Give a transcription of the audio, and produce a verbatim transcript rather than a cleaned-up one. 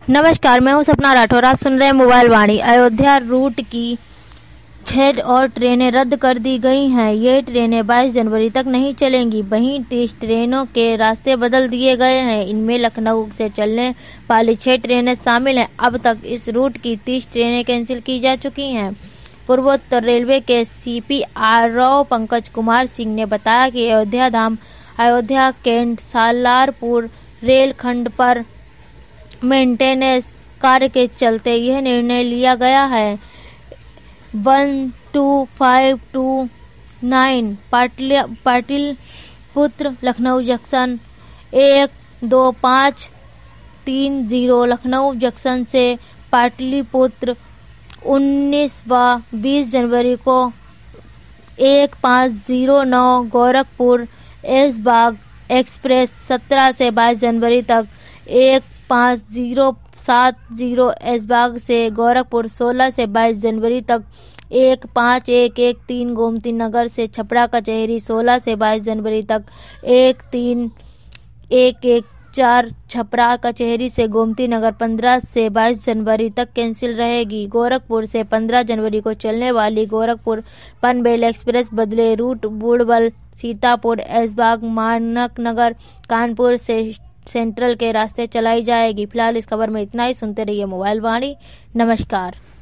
नमस्कार, मैं हूं सपना राठौर। आप सुन रहे हैं मोबाइल वाणी। अयोध्या रूट की छह और ट्रेनें रद्द कर दी गई हैं। ये ट्रेनें बाईस जनवरी तक नहीं चलेंगी। वहीं तीस ट्रेनों के रास्ते बदल दिए गए हैं। इनमें लखनऊ से चलने वाली छह ट्रेनें शामिल हैं। अब तक इस रूट की तीस ट्रेनें कैंसिल की जा चुकी हैं। पूर्वोत्तर रेलवे के सीपीआरओ पंकज कुमार सिंह ने बताया कि अयोध्या धाम अयोध्या कैंट सालारपुर रेलखंड पर मेंटेनेंस कार्य के चलते यह निर्णय लिया गया है। One two five two nine पाटिल पाटिलपुत्र लखनऊ जंक्शन, एक दो पाँच तीन जीरो लखनऊ जंक्शन से पाटलिपुत्र उन्नीस व बीस जनवरी को एक पाँच जीरो नौ गोरखपुर ऐशबाग एक्सप्रेस, सत्रह से बाईस जनवरी तक एक पाँच जीरो सात जीरो ऐशबाग से गोरखपुर, सोलह से बाईस जनवरी तक एक पाँच एक एक तीन गोमती नगर से छपरा कचहरी, सोलह से बाईस जनवरी तक एक तीन एक एक चार छपरा कचहरी से गोमती नगर, पंद्रह से बाईस जनवरी तक कैंसिल रहेगी। गोरखपुर से पंद्रह जनवरी को चलने वाली गोरखपुर पनवेल एक्सप्रेस बदले रूट बुड़बल, सीतापुर, ऐशबाग, मानक नगर, कानपुर से सेंट्रल के रास्ते चलाई जाएगी। फिलहाल इस खबर में इतना ही। सुनते रहिए मोबाइल वाणी। नमस्कार।